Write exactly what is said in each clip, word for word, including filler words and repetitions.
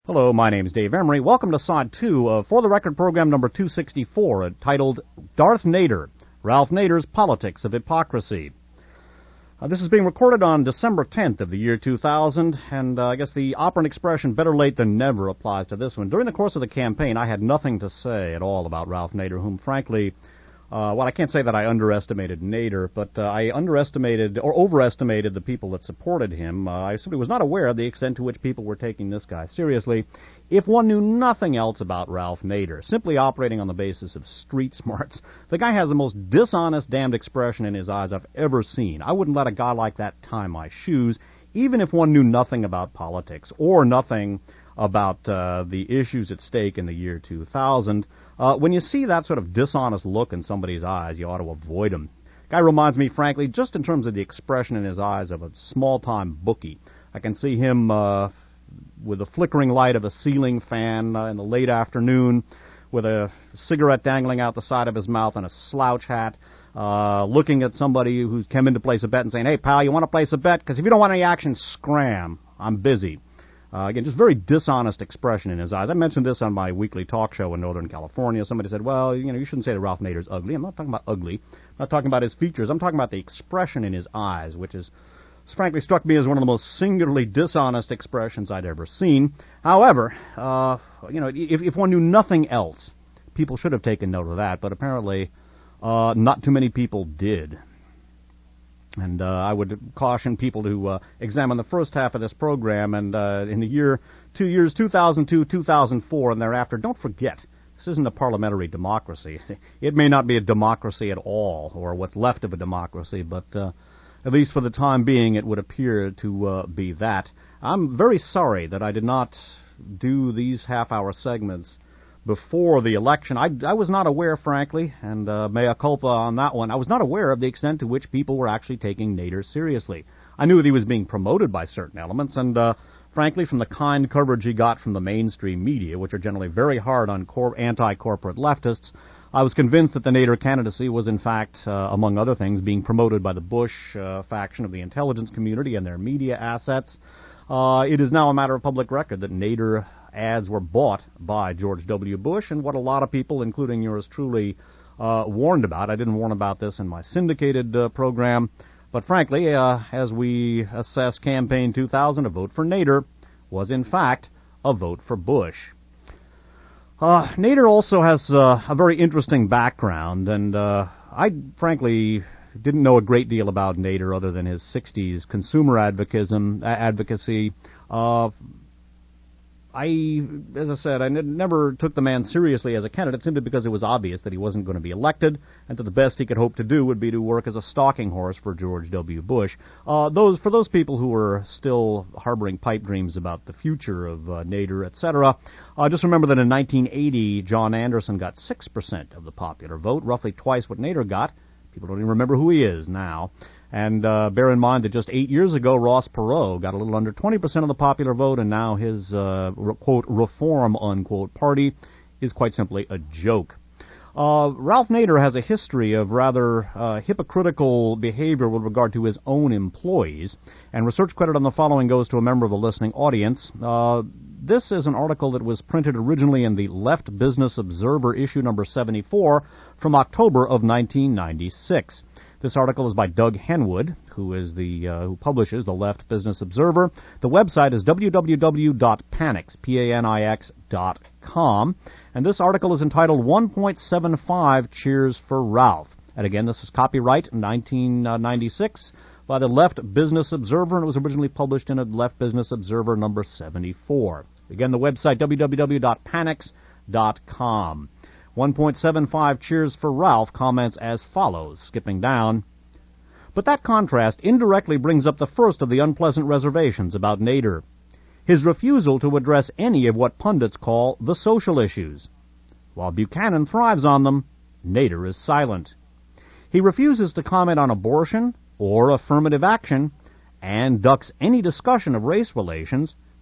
Hello, my name is Dave Emery. Welcome to Side two of For the Record program number two sixty-four, titled Darth Nader, Ralph Nader's Politics of Hypocrisy. Uh, this is being recorded on December tenth of the year two thousand, and uh, I guess the operant expression better late than never applies to this one. During the course of the campaign, I had nothing to say at all about Ralph Nader, whom frankly, uh, well, I can't say that I underestimated Nader, but uh, I underestimated or overestimated the people that supported him. Uh, I simply was not aware of the extent to which people were taking this guy seriously. If one knew nothing else about Ralph Nader, simply operating on the basis of street smarts, the guy has the most dishonest, damned expression in his eyes I've ever seen. I wouldn't let a guy like that tie my shoes, even if one knew nothing about politics or nothing about uh, the issues at stake in the year two thousand. Uh, when you see that sort of dishonest look in somebody's eyes, you ought to avoid him. Guy reminds me, frankly, just in terms of the expression in his eyes, of a small-time bookie. I can see him uh, with the flickering light of a ceiling fan uh, in the late afternoon, with a cigarette dangling out the side of his mouth and a slouch hat, uh, looking at somebody who's come in to place a bet and saying, "Hey, pal, you want to place a bet? Because if you don't want any action, scram. I'm busy." Uh, again, just very dishonest expression in his eyes. I mentioned this on my weekly talk show in Northern California. Somebody said, well, you know, you shouldn't say that Ralph Nader's ugly. I'm not talking about ugly. I'm not talking about his features. I'm talking about the expression in his eyes, which is, frankly, struck me as one of the most singularly dishonest expressions I'd ever seen. However, uh, you know, if, if one knew nothing else, people should have taken note of that, but apparently uh, not too many people did. And uh, I would caution people to uh, examine the first half of this program, and uh, in the year, two years, two thousand two, two thousand four, and thereafter, don't forget, this isn't a parliamentary democracy. It may not be a democracy at all, or what's left of a democracy, but uh, at least for the time being, it would appear to uh, be that. I'm very sorry that I did not do these half-hour segments before the election. I, I was not aware, frankly, and uh, mea culpa on that one, I was not aware of the extent to which people were actually taking Nader seriously. I knew that he was being promoted by certain elements, and uh, frankly, from the kind coverage he got from the mainstream media, which are generally very hard on cor- anti-corporate leftists, I was convinced that the Nader candidacy was, in fact, uh, among other things, being promoted by the Bush uh, faction of the intelligence community and their media assets. Uh, it is now a matter of public record that Nader ads were bought by George W. Bush, and what a lot of people, including yours truly, uh, warned about. I didn't warn about this in my syndicated uh, program, but frankly, uh, as we assess Campaign two thousand, a vote for Nader was, in fact, a vote for Bush. Uh, Nader also has uh, a very interesting background, and uh, I, frankly, didn't know a great deal about Nader other than his sixties consumer advocacy. advocacy. Uh, I, as I said, I n- never took the man seriously as a candidate simply because it was obvious that he wasn't going to be elected, and that the best he could hope to do would be to work as a stalking horse for George W. Bush. Uh, those for those people who were still harboring pipe dreams about the future of uh, Nader, et cetera, uh, just remember that in nineteen eighty, John Anderson got six percent of the popular vote, roughly twice what Nader got. People don't even remember who he is now. And uh, bear in mind that just eight years ago, Ross Perot got a little under twenty percent of the popular vote, and now his, uh, re- quote, reform, unquote, party is quite simply a joke. Uh, Ralph Nader has a history of rather uh, hypocritical behavior with regard to his own employees, and research credit on the following goes to a member of the listening audience. Uh, this is an article that was printed originally in the Left Business Observer issue number seventy-four from October of nineteen ninety-six. This article is by Doug Henwood, who is the uh, who publishes the Left Business Observer. The website is w w w dot panix, P A N I X, dot com, and this article is entitled one point seven five Cheers for Ralph. And again, this is copyright nineteen ninety-six by the Left Business Observer, and it was originally published in a Left Business Observer number seventy-four. Again, the website w w w dot panix dot com. one point seven five Cheers for Ralph comments as follows, skipping down. But that contrast indirectly brings up the first of the unpleasant reservations about Nader, his refusal to address any of what pundits call the social issues. While Buchanan thrives on them, Nader is silent. He refuses to comment on abortion or affirmative action, and ducks any discussion of race relations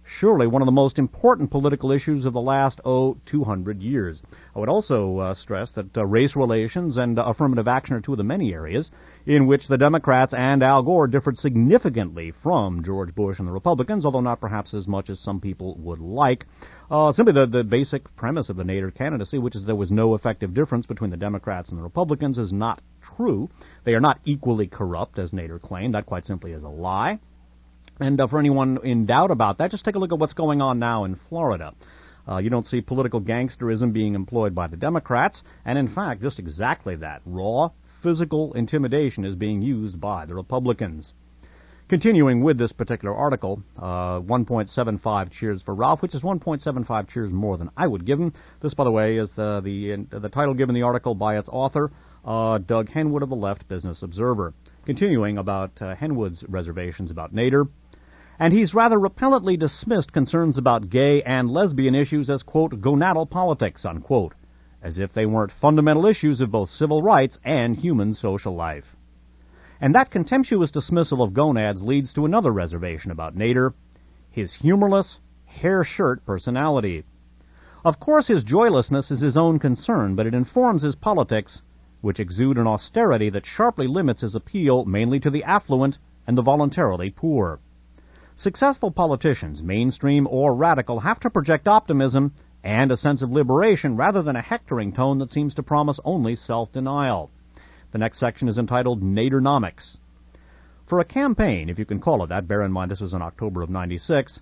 surely one of the most important political issues of the last, oh, two hundred years. I would also uh, stress that uh, race relations and uh, affirmative action are two of the many areas in which the Democrats and Al Gore differed significantly from George Bush and the Republicans, although not perhaps as much as some people would like. Uh, simply the, the basic premise of the Nader candidacy, which is there was no effective difference between the Democrats and the Republicans, is not true. They are not equally corrupt, as Nader claimed. That quite simply is a lie. And uh, for anyone in doubt about that, just take a look at what's going on now in Florida. Uh, you don't see political gangsterism being employed by the Democrats, and in fact, just exactly that. Raw, physical intimidation is being used by the Republicans. Continuing with this particular article, uh, one point seven five cheers for Ralph, which is one point seven five cheers more than I would give him. This, by the way, is uh, the uh, the title given the article by its author, uh, Doug Henwood of the Left Business Observer. Continuing about uh, Henwood's reservations about Nader. And he's rather repellently dismissed concerns about gay and lesbian issues as, quote, gonadal politics, unquote, as if they weren't fundamental issues of both civil rights and human social life. And that contemptuous dismissal of gonads leads to another reservation about Nader, his humorless, hair-shirt personality. Of course, his joylessness is his own concern, but it informs his politics, which exude an austerity that sharply limits his appeal mainly to the affluent and the voluntarily poor. Successful politicians, mainstream or radical, have to project optimism and a sense of liberation rather than a hectoring tone that seems to promise only self-denial. The next section is entitled Nadernomics. For a campaign, if you can call it that, bear in mind this was in October of ninety-six,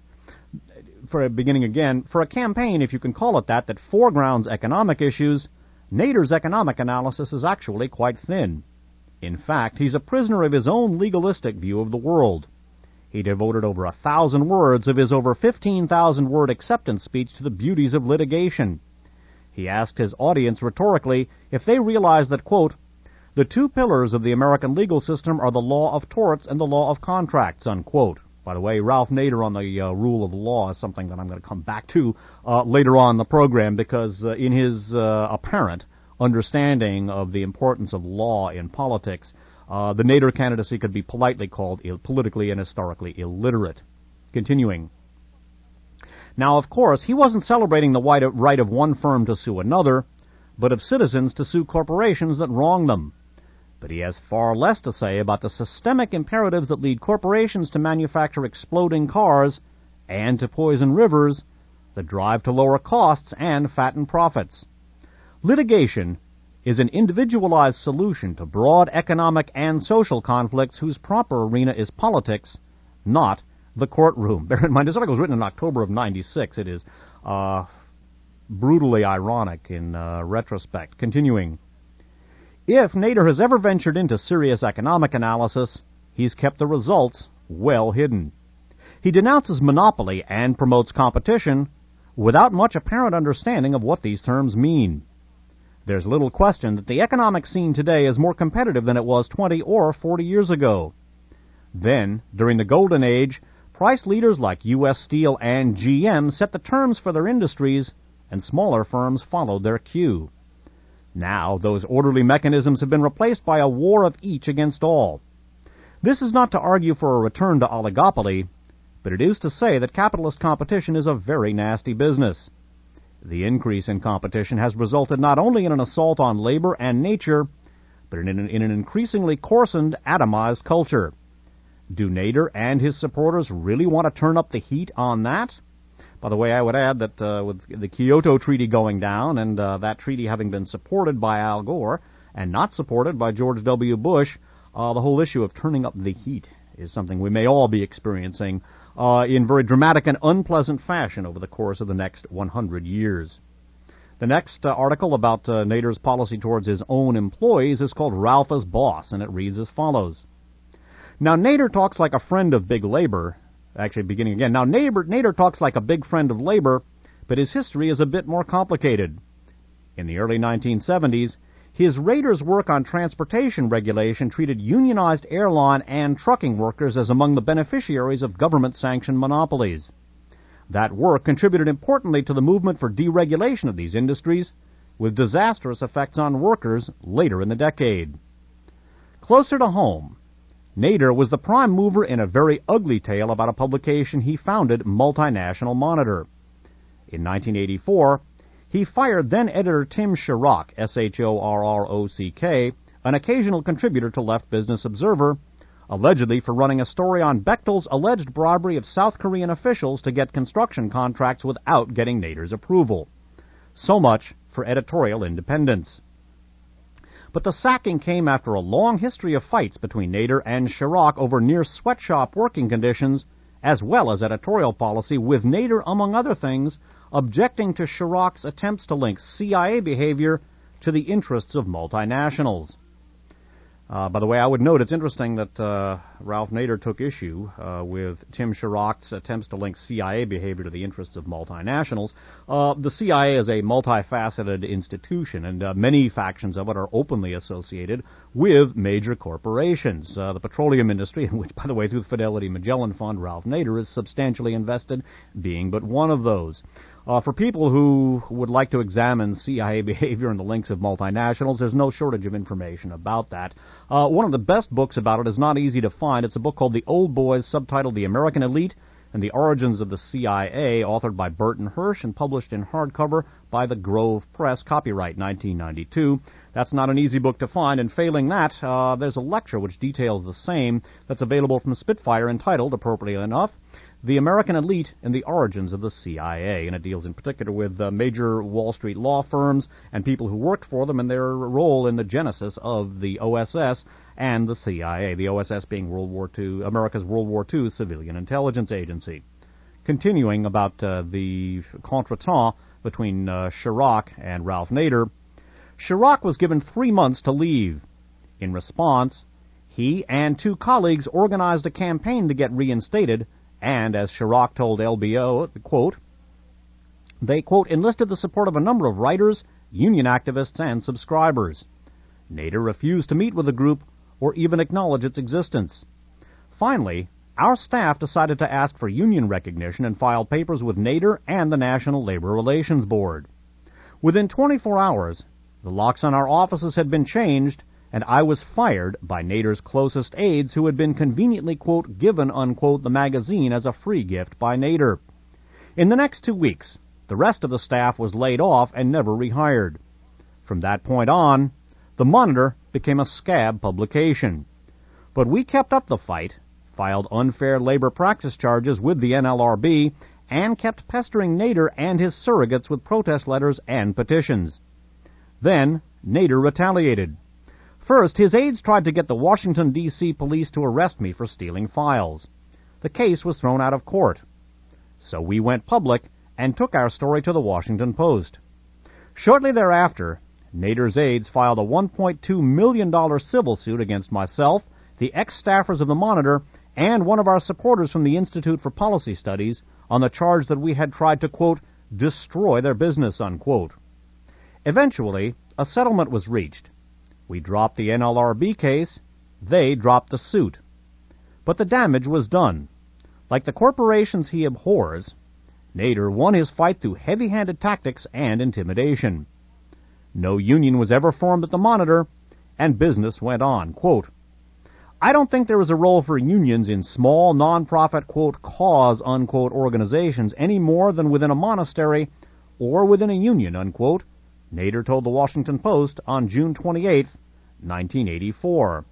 for beginning again, for a campaign, if you can call it that, that foregrounds economic issues, Nader's economic analysis is actually quite thin. In fact, he's a prisoner of his own legalistic view of the world. He devoted over a thousand words of his over fifteen thousand word acceptance speech to the beauties of litigation. He asked his audience rhetorically if they realized that, quote, the two pillars of the American legal system are the law of torts and the law of contracts, unquote. By the way, Ralph Nader on the uh, rule of law is something that I'm going to come back to uh, later on in the program, because uh, in his uh, apparent understanding of the importance of law in politics, Uh, the Nader candidacy could be politely called Ill- politically and historically illiterate. Continuing. Now, of course, he wasn't celebrating the right of one firm to sue another, but of citizens to sue corporations that wrong them. But he has far less to say about the systemic imperatives that lead corporations to manufacture exploding cars and to poison rivers, that drive to lower costs and fatten profits. Litigation is an individualized solution to broad economic and social conflicts whose proper arena is politics, not the courtroom. Bear in mind, this article was written in October of ninety-six. It is uh, brutally ironic in uh, retrospect. Continuing. If Nader has ever ventured into serious economic analysis, he's kept the results well hidden. He denounces monopoly and promotes competition without much apparent understanding of what these terms mean. There's little question that the economic scene today is more competitive than it was twenty or forty years ago. Then, during the Golden Age, price leaders like U S Steel and G M set the terms for their industries, and smaller firms followed their cue. Now, those orderly mechanisms have been replaced by a war of each against all. This is not to argue for a return to oligopoly, but it is to say that capitalist competition is a very nasty business. The increase in competition has resulted not only in an assault on labor and nature, but in an, in an increasingly coarsened, atomized culture. Do Nader and his supporters really want to turn up the heat on that? By the way, I would add that uh, with the Kyoto Treaty going down, and uh, that treaty having been supported by Al Gore and not supported by George W. Bush, uh, the whole issue of turning up the heat is something we may all be experiencing uh, in very dramatic and unpleasant fashion over the course of the next one hundred years. The next uh, article about uh, Nader's policy towards his own employees is called Ralph as Boss, and it reads as follows. Now, Nader talks like a friend of big labor. Actually, beginning again. Now, Nader, Nader talks like a big friend of labor, but his history is a bit more complicated. In the early nineteen seventies, his Raiders' work on transportation regulation treated unionized airline and trucking workers as among the beneficiaries of government-sanctioned monopolies. That work contributed importantly to the movement for deregulation of these industries, with disastrous effects on workers later in the decade. Closer to home, Nader was the prime mover in a very ugly tale about a publication he founded, Multinational Monitor. In nineteen eighty-four, he fired then-editor Tim Shorrock, S H O R R O C K, an occasional contributor to Left Business Observer, allegedly for running a story on Bechtel's alleged bribery of South Korean officials to get construction contracts without getting Nader's approval. So much for editorial independence. But the sacking came after a long history of fights between Nader and Shorrock over near sweatshop working conditions, as well as editorial policy, with Nader, among other things, objecting to Shorrock's attempts to link C I A behavior to the interests of multinationals. Uh, by the way, I would note it's interesting that uh, Ralph Nader took issue uh, with Tim Shorrock's attempts to link C I A behavior to the interests of multinationals. Uh, the C I A is a multifaceted institution, and uh, many factions of it are openly associated with major corporations. Uh, the petroleum industry, in which, by the way, through the Fidelity Magellan Fund, Ralph Nader is substantially invested, being but one of those. Uh, for people who would like to examine C I A behavior and the links of multinationals, there's no shortage of information about that. Uh, one of the best books about it is not easy to find. It's a book called The Old Boys, subtitled The American Elite and the Origins of the C I A, authored by Burton Hirsch and published in hardcover by the Grove Press, copyright nineteen ninety-two. That's not an easy book to find, and failing that, uh, there's a lecture which details the same that's available from Spitfire entitled, appropriately enough, The American Elite and the Origins of the C I A, and it deals in particular with uh, major Wall Street law firms and people who worked for them and their role in the genesis of the O S S and the C I A, the O S S being World War Two, America's World War Two civilian intelligence agency. Continuing about uh, the contretemps between uh, Shorrock and Ralph Nader, Shorrock was given three months to leave. In response, he and two colleagues organized a campaign to get reinstated, and, as Shorrock told L B O, quote, they, quote, enlisted the support of a number of writers, union activists, and subscribers. Nader refused to meet with the group or even acknowledge its existence. Finally, our staff decided to ask for union recognition and file papers with Nader and the National Labor Relations Board. Within twenty-four hours, the locks on our offices had been changed, and I was fired by Nader's closest aides, who had been conveniently, quote, given, unquote, the magazine as a free gift by Nader. In the next two weeks, the rest of the staff was laid off and never rehired. From that point on, the Monitor became a scab publication. But we kept up the fight, filed unfair labor practice charges with the N L R B, and kept pestering Nader and his surrogates with protest letters and petitions. Then, Nader retaliated. First, his aides tried to get the Washington, D C police to arrest me for stealing files. The case was thrown out of court. So we went public and took our story to the Washington Post. Shortly thereafter, Nader's aides filed a one point two million dollars civil suit against myself, the ex-staffers of the Monitor, and one of our supporters from the Institute for Policy Studies on the charge that we had tried to, quote, destroy their business, unquote. Eventually, a settlement was reached. We dropped the N L R B case, they dropped the suit. But the damage was done. Like the corporations he abhors, Nader won his fight through heavy-handed tactics and intimidation. No union was ever formed at the Monitor, and business went on. Quote, I don't think there is a role for unions in small, non-profit, quote, cause, unquote, organizations any more than within a monastery or within a union, unquote, Nader told the Washington Post on June twenty-eighth, nineteen eighty-four.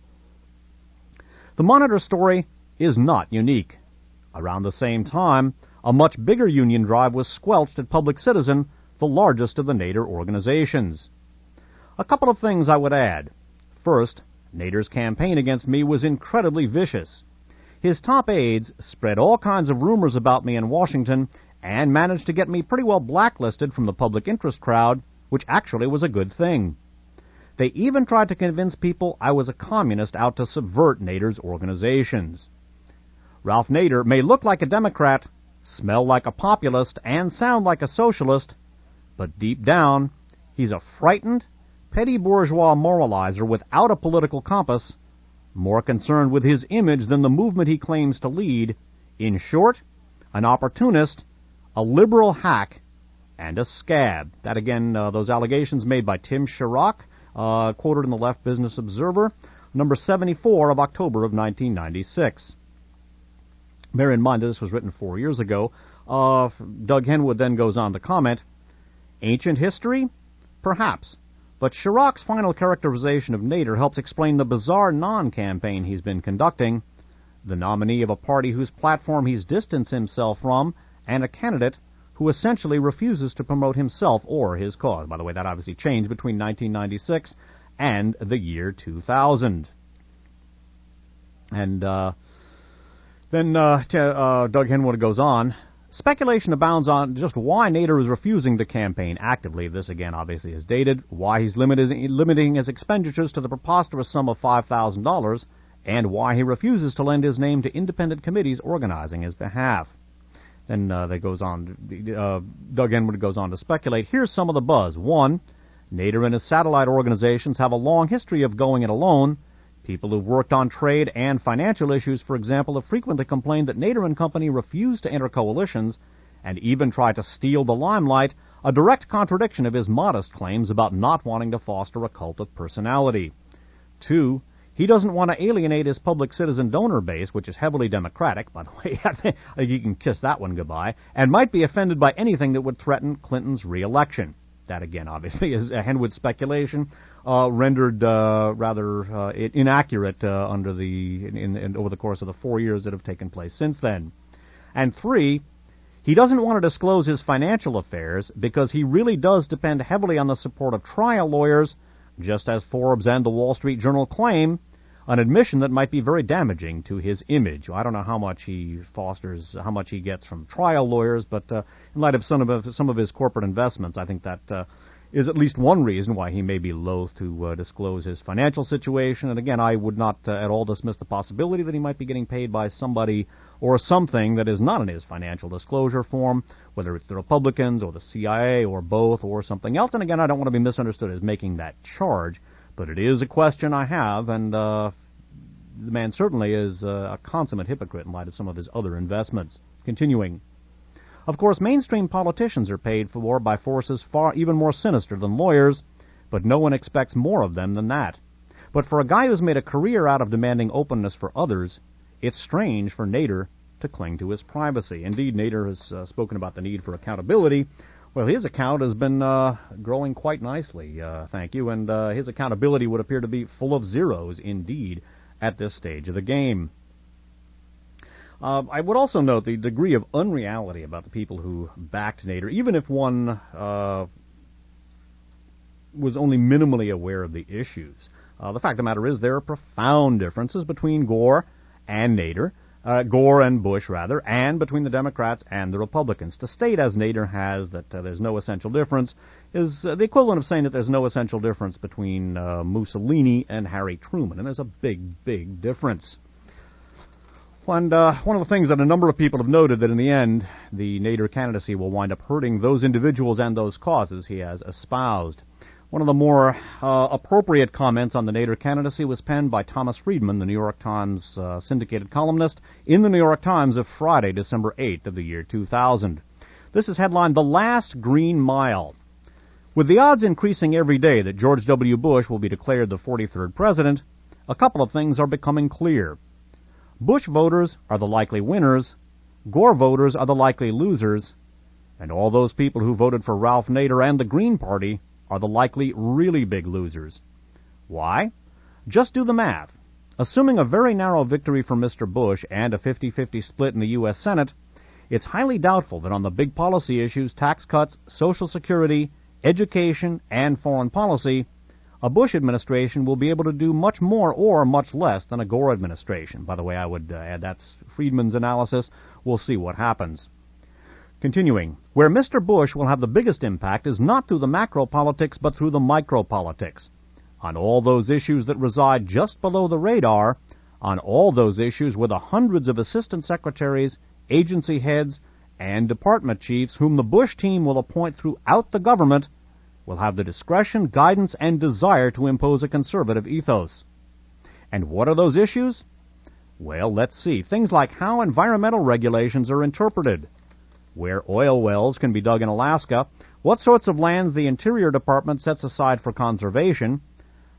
The Monitor story is not unique. Around the same time, a much bigger union drive was squelched at Public Citizen, the largest of the Nader organizations. A couple of things I would add. First, Nader's campaign against me was incredibly vicious. His top aides spread all kinds of rumors about me in Washington and managed to get me pretty well blacklisted from the public interest crowd, which actually was a good thing. They even tried to convince people I was a communist out to subvert Nader's organizations. Ralph Nader may look like a Democrat, smell like a populist, and sound like a socialist, but deep down, he's a frightened, petty bourgeois moralizer without a political compass, more concerned with his image than the movement he claims to lead. In short, an opportunist, a liberal hack, and a scab. That, again, uh, those allegations made by Tim Shorrock, uh, quoted in the Left Business Observer. number seventy-four of October of nineteen ninety-six. Bear in mind that this was written four years ago. Uh, Doug Henwood then goes on to comment, ancient history? Perhaps. But Chirac's final characterization of Nader helps explain the bizarre non-campaign he's been conducting, the nominee of a party whose platform he's distanced himself from, and a candidate who essentially refuses to promote himself or his cause. By the way, that obviously changed between nineteen ninety-six and the year two thousand. And uh, then uh, t- uh, Doug Henwood goes on, speculation abounds on just why Nader is refusing to campaign actively. This, again, obviously is dated. Why he's limited, limiting his expenditures to the preposterous sum of five thousand dollars, and why he refuses to lend his name to independent committees organizing his behalf. Then uh, that goes on. Uh, Doug Henwood goes on to speculate. Here's some of the buzz. One, Nader and his satellite organizations have a long history of going it alone. People who've worked on trade and financial issues, for example, have frequently complained that Nader and company refuse to enter coalitions and even try to steal the limelight, a direct contradiction of his modest claims about not wanting to foster a cult of personality. Two, he doesn't want to alienate his public citizen donor base, which is heavily Democratic, by the way. I think you can kiss that one goodbye, and might be offended by anything that would threaten Clinton's re-election. That, again, obviously, is a Henwood speculation, uh, rendered uh, rather uh, inaccurate uh, under the in, in, over the course of the four years that have taken place since then. And three, he doesn't want to disclose his financial affairs because he really does depend heavily on the support of trial lawyers, just as Forbes and the Wall Street Journal claim, an admission that might be very damaging to his image. I don't know how much he fosters, how much he gets from trial lawyers, but uh, in light of some of some of his corporate investments, I think that uh, is at least one reason why he may be loath to uh, disclose his financial situation. And again, I would not uh, at all dismiss the possibility that he might be getting paid by somebody or something that is not in his financial disclosure form, whether it's the Republicans or the C I A or both or something else. And again, I don't want to be misunderstood as making that charge, but it is a question I have, and uh, the man certainly is uh, a consummate hypocrite in light of some of his other investments. Continuing. Of course, mainstream politicians are paid for by forces far even more sinister than lawyers, but no one expects more of them than that. But for a guy who's made a career out of demanding openness for others, it's strange for Nader to cling to his privacy. Indeed, Nader has uh, spoken about the need for accountability. Well, his account has been uh, growing quite nicely, uh, thank you, and uh, his accountability would appear to be full of zeros, indeed, at this stage of the game. Uh, I would also note the degree of unreality about the people who backed Nader, even if one uh, was only minimally aware of the issues. Uh, the fact of the matter is there are profound differences between Gore and Nader, uh, Gore and Bush, rather, and between the Democrats and the Republicans. To state, as Nader has, that uh, there's no essential difference is uh, the equivalent of saying that there's no essential difference between uh, Mussolini and Harry Truman, and there's a big, big difference. And uh, one of the things that a number of people have noted that in the end, the Nader candidacy will wind up hurting those individuals and those causes he has espoused. One of the more uh, appropriate comments on the Nader candidacy was penned by Thomas Friedman, the New York Times uh, syndicated columnist, in the New York Times of Friday, December eighth of the year two thousand. This is headlined, "The Last Green Mile." With the odds increasing every day that George W. Bush will be declared the forty-third president, a couple of things are becoming clear. Bush voters are the likely winners, Gore voters are the likely losers, and all those people who voted for Ralph Nader and the Green Party are the likely really big losers. Why? Just do the math. Assuming a very narrow victory for Mister Bush and a fifty-fifty split in the U S Senate, it's highly doubtful that on the big policy issues, tax cuts, Social Security, education, and foreign policy, a Bush administration will be able to do much more or much less than a Gore administration. By the way, I would uh, add that's Friedman's analysis. We'll see what happens. Continuing, where Mister Bush will have the biggest impact is not through the macro politics, but through the micro politics. On all those issues that reside just below the radar, on all those issues where the hundreds of assistant secretaries, agency heads, and department chiefs whom the Bush team will appoint throughout the government will have the discretion, guidance, and desire to impose a conservative ethos. And what are those issues? Well, let's see. Things like how environmental regulations are interpreted, where oil wells can be dug in Alaska, what sorts of lands the Interior Department sets aside for conservation,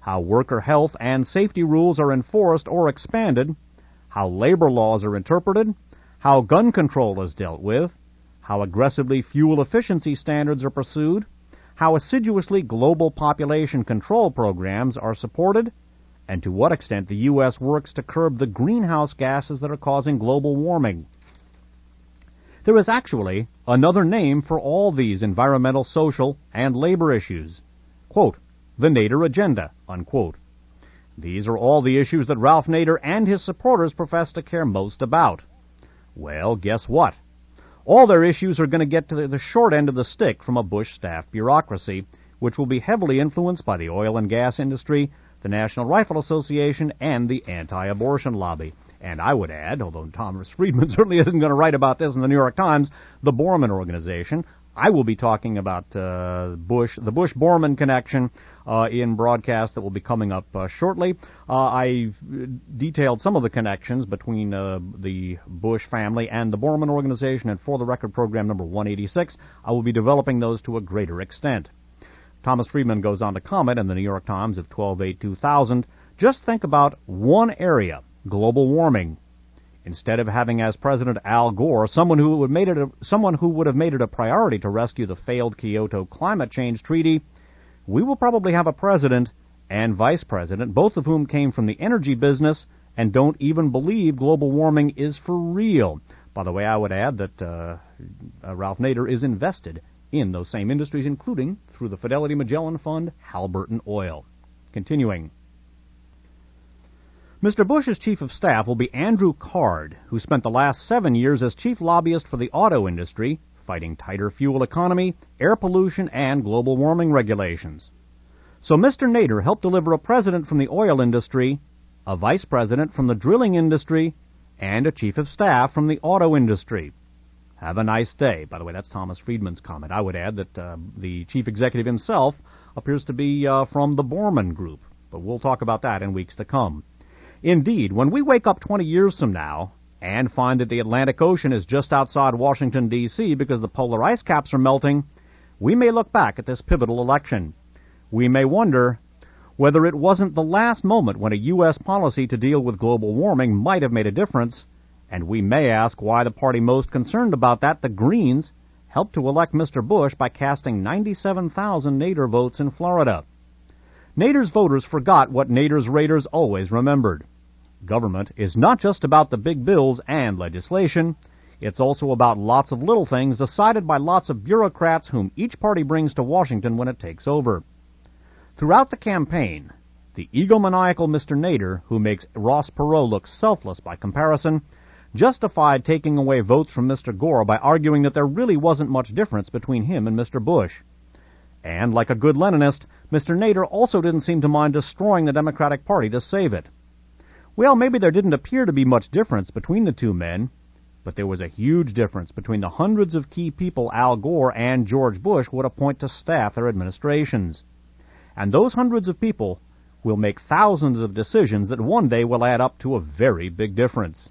how worker health and safety rules are enforced or expanded, how labor laws are interpreted, how gun control is dealt with, how aggressively fuel efficiency standards are pursued, how assiduously global population control programs are supported, and to what extent the U S works to curb the greenhouse gases that are causing global warming. There is actually another name for all these environmental, social, and labor issues. Quote, the Nader Agenda, unquote. These are all the issues that Ralph Nader and his supporters profess to care most about. Well, guess what? All their issues are going to get to the short end of the stick from a Bush staff bureaucracy, which will be heavily influenced by the oil and gas industry, the National Rifle Association, and the anti-abortion lobby. And I would add, although Thomas Friedman certainly isn't going to write about this in the New York Times, the Borman Organization. I will be talking about uh, Bush, the Bush-Borman connection uh, in broadcasts that will be coming up uh, shortly. Uh, I've detailed some of the connections between uh, the Bush family and the Borman Organization, and for the record program number one eighty-six, I will be developing those to a greater extent. Thomas Friedman goes on to comment in the New York Times of twelve eight two thousand, just think about one area, global warming. Instead of having as President Al Gore someone who would made it a, someone who would have made it a priority to rescue the failed Kyoto Climate Change Treaty, we will probably have a president and vice president, both of whom came from the energy business and don't even believe global warming is for real. By the way, I would add that uh, uh, Ralph Nader is invested in those same industries, including, through the Fidelity Magellan Fund, Halliburton Oil. Continuing. Mister Bush's chief of staff will be Andrew Card, who spent the last seven years as chief lobbyist for the auto industry, fighting tighter fuel economy, air pollution, and global warming regulations. So Mister Nader helped deliver a president from the oil industry, a vice president from the drilling industry, and a chief of staff from the auto industry. Have a nice day. By the way, that's Thomas Friedman's comment. I would add that uh, the chief executive himself appears to be uh, from the Borman Group, but we'll talk about that in weeks to come. Indeed, when we wake up twenty years from now and find that the Atlantic Ocean is just outside Washington, D C because the polar ice caps are melting, we may look back at this pivotal election. We may wonder whether it wasn't the last moment when a U S policy to deal with global warming might have made a difference, and we may ask why the party most concerned about that, the Greens, helped to elect Mister Bush by casting ninety-seven thousand Nader votes in Florida. Nader's voters forgot what Nader's raiders always remembered. Government is not just about the big bills and legislation. It's also about lots of little things decided by lots of bureaucrats whom each party brings to Washington when it takes over. Throughout the campaign, the egomaniacal Mister Nader, who makes Ross Perot look selfless by comparison, justified taking away votes from Mister Gore by arguing that there really wasn't much difference between him and Mister Bush. And, like a good Leninist, Mister Nader also didn't seem to mind destroying the Democratic Party to save it. Well, maybe there didn't appear to be much difference between the two men, but there was a huge difference between the hundreds of key people Al Gore and George Bush would appoint to staff their administrations. And those hundreds of people will make thousands of decisions that one day will add up to a very big difference.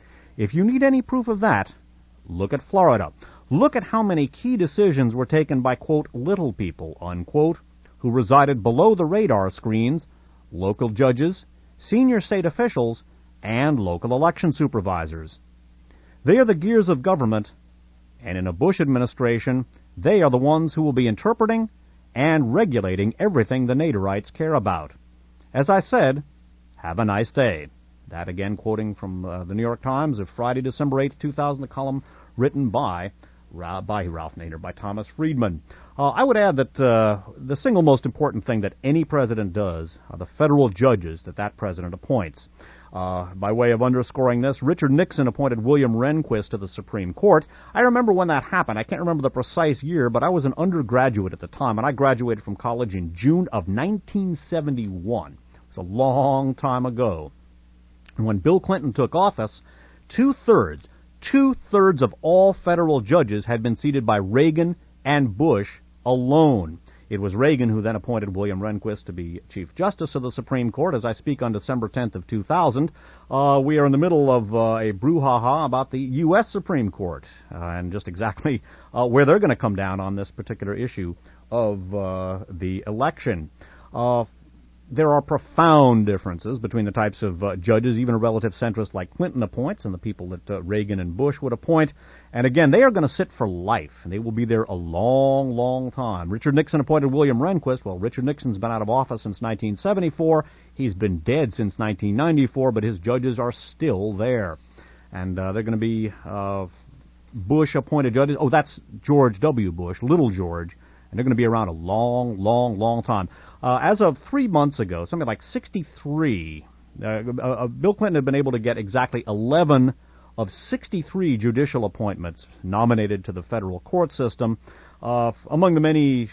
If you need any proof of that, look at Florida. Look at how many key decisions were taken by, quote, little people, unquote, who resided below the radar screens, local judges, senior state officials, and local election supervisors. They are the gears of government, and in a Bush administration, they are the ones who will be interpreting and regulating everything the Naderites care about. As I said, have a nice day. That again quoting from uh, the New York Times of Friday, December eighth, two thousand, a column written by by Ralph Nader, by Thomas Friedman. Uh, I would add that uh, the single most important thing that any president does are the federal judges that that president appoints. Uh, by way of underscoring this, Richard Nixon appointed William Rehnquist to the Supreme Court. I remember when that happened. I can't remember the precise year, but I was an undergraduate at the time, and I graduated from college in June of nineteen seventy-one. It was a long time ago. And when Bill Clinton took office, two-thirds Two-thirds of all federal judges had been seated by Reagan and Bush alone. It was Reagan who then appointed William Rehnquist to be Chief Justice of the Supreme Court. As I speak on December tenth of two thousand, uh, we are in the middle of uh, a brouhaha about the U S Supreme Court uh, and just exactly uh, where they're going to come down on this particular issue of uh, the election. Uh, there are profound differences between the types of uh, judges, even a relative centrist like Clinton appoints, and the people that uh, Reagan and Bush would appoint. And again, they are going to sit for life, and they will be there a long, long time. Richard Nixon appointed William Rehnquist. Well, Richard Nixon's been out of office since nineteen seventy-four. He's been dead since nineteen ninety-four, but his judges are still there. And uh, they're going to be uh, Bush-appointed judges. Oh, that's George W. Bush, Little George. And they're going to be around a long, long, long time. Uh, as of three months ago, something like sixty-three, uh, uh, Bill Clinton had been able to get exactly eleven of sixty-three judicial appointments nominated to the federal court system. Uh, among the many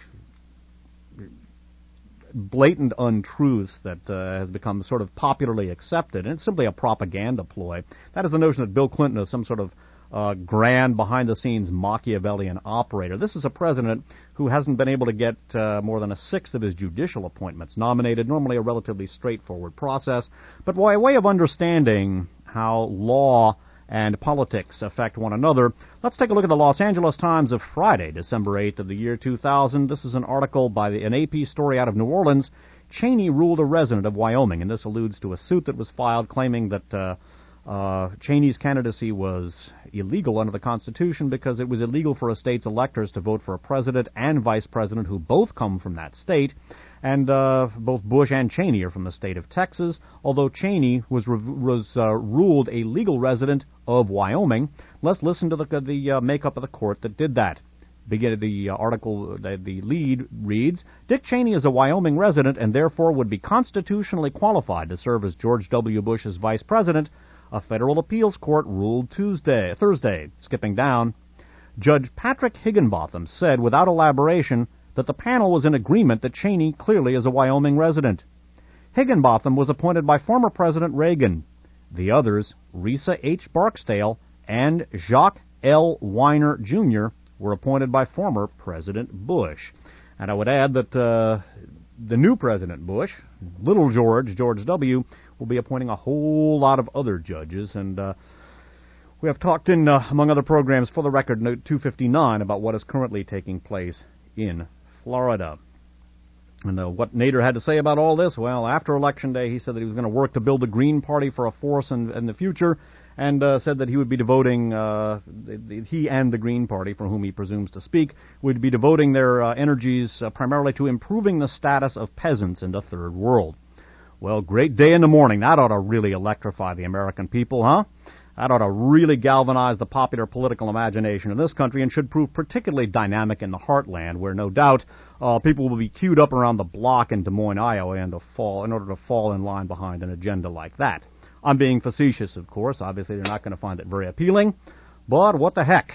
blatant untruths that uh, has become sort of popularly accepted, and it's simply a propaganda ploy, that is the notion that Bill Clinton is some sort of Uh, grand, behind-the-scenes Machiavellian operator. This is a president who hasn't been able to get uh, more than a sixth of his judicial appointments nominated, normally a relatively straightforward process. But by way of understanding how law and politics affect one another, let's take a look at the Los Angeles Times of Friday, December eighth of the year two thousand. This is an article by the, an A P story out of New Orleans. Cheney ruled a resident of Wyoming, and this alludes to a suit that was filed claiming that uh, Uh, Cheney's candidacy was illegal under the Constitution because it was illegal for a state's electors to vote for a president and vice president who both come from that state. And uh, both Bush and Cheney are from the state of Texas, although Cheney was, re- was uh, ruled a legal resident of Wyoming. Let's listen to the, the uh, makeup of the court that did that. Begin the uh, article, the, the lead reads, Dick Cheney is a Wyoming resident and therefore would be constitutionally qualified to serve as George W. Bush's vice president. A federal appeals court ruled Tuesday, Thursday. Skipping down, Judge Patrick Higginbotham said without elaboration that the panel was in agreement that Cheney clearly is a Wyoming resident. Higginbotham was appointed by former President Reagan. The others, Risa H. Barksdale and Jacques L. Weiner, Junior, were appointed by former President Bush. And I would add that uh, the new President Bush, Little George, George W., will be appointing a whole lot of other judges. And uh, we have talked in, uh, among other programs, For the Record, Note two fifty-nine, about what is currently taking place in Florida. And uh, what Nader had to say about all this? Well, after Election Day, he said that he was going to work to build the Green Party for a force in, in the future, and uh, said that he would be devoting, uh, the, he and the Green Party, for whom he presumes to speak, would be devoting their uh, energies uh, primarily to improving the status of peasants in the Third World. Well, great day in the morning. That ought to really electrify the American people, huh? That ought to really galvanize the popular political imagination in this country and should prove particularly dynamic in the heartland, where no doubt uh, people will be queued up around the block in Des Moines, Iowa, and to fall, in order to fall in line behind an agenda like that. I'm being facetious, of course. Obviously, they're not going to find it very appealing, but what the heck.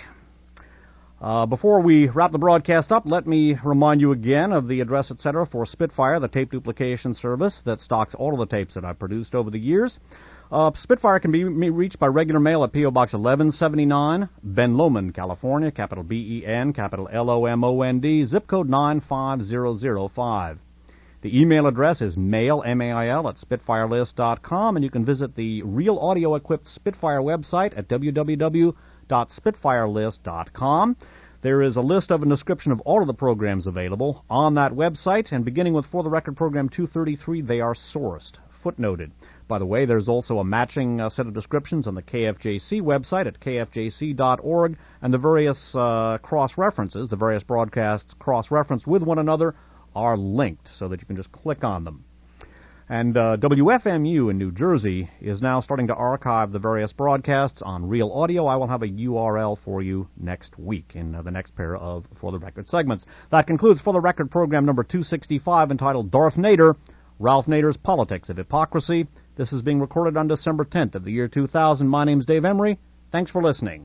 Uh, before we wrap the broadcast up, let me remind you again of the address, et cetera, for Spitfire, the tape duplication service that stocks all of the tapes that I've produced over the years. Uh, Spitfire can be reached by regular mail at P O. Box eleven seventy-nine, Ben Lomond, California, capital B E N, capital L O M O N D, zip code nine five zero zero five. The email address is mail, M A I L, at spitfire list dot com, and you can visit the Real Audio-equipped Spitfire website at w w w dot spitfire list dot com. There is a list of a description of all of the programs available on that website, and beginning with For the Record Program two thirty-three, they are sourced, footnoted. By the way, there's also a matching uh, set of descriptions on the K F J C website at k f j c dot org, and the various uh, cross-references, the various broadcasts cross-referenced with one another, are linked so that you can just click on them. And uh, W F M U in New Jersey is now starting to archive the various broadcasts on Real Audio. I will have a U R L for you next week in uh, the next pair of For the Record segments. That concludes For the Record program number two sixty-five, entitled Darth Nader, Ralph Nader's Politics of Hypocrisy. This is being recorded on December tenth of the year two thousand. My name's Dave Emery. Thanks for listening.